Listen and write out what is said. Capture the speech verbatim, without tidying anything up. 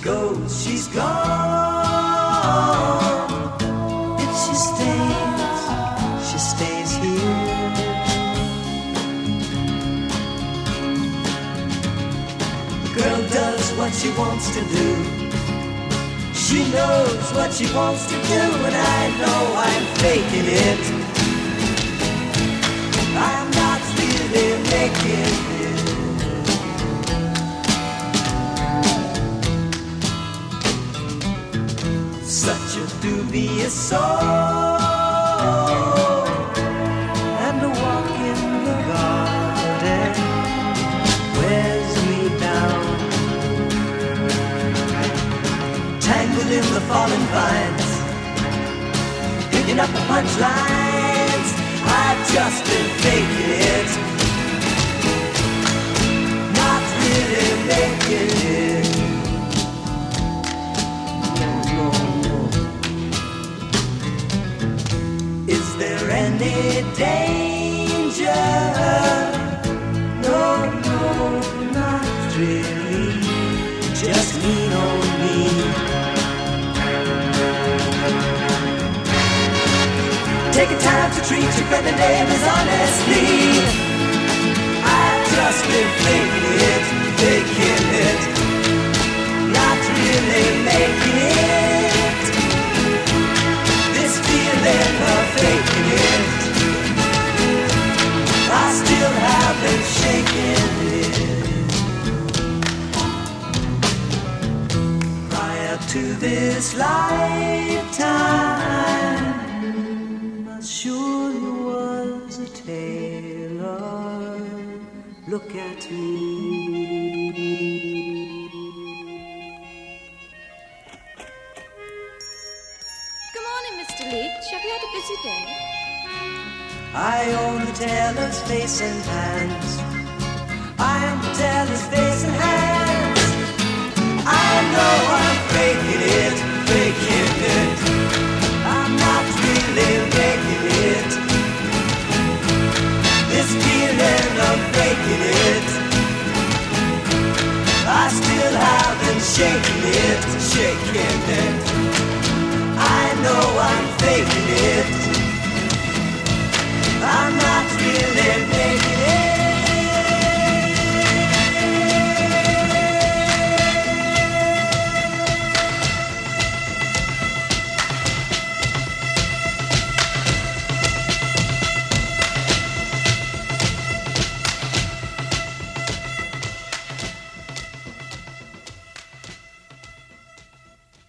goes, she's gone. If she stays, she stays here. The girl does what she wants to do. She knows what she wants to do, and I know I'm faking it. I'm not really making it. Such a dubious soul, and a walk in the garden wears me down. Tangled in the fallen vines, picking up the punchlines. I've just been faking it, not really making it. No, no, no. Is there any danger? No, no, not really. Just lean on me. Taking time to treat your friendly neighbors honestly. I've just been faking it, faking it, not really making it. This feeling of faking it, I still haven't shaken it. Prior to this lifetime, sure you was a tailor. Look at me. Good morning, Mister Leach. Have you had a busy day? I own the tailor's face and hands. I'm the tailor's face and hands. I know I'm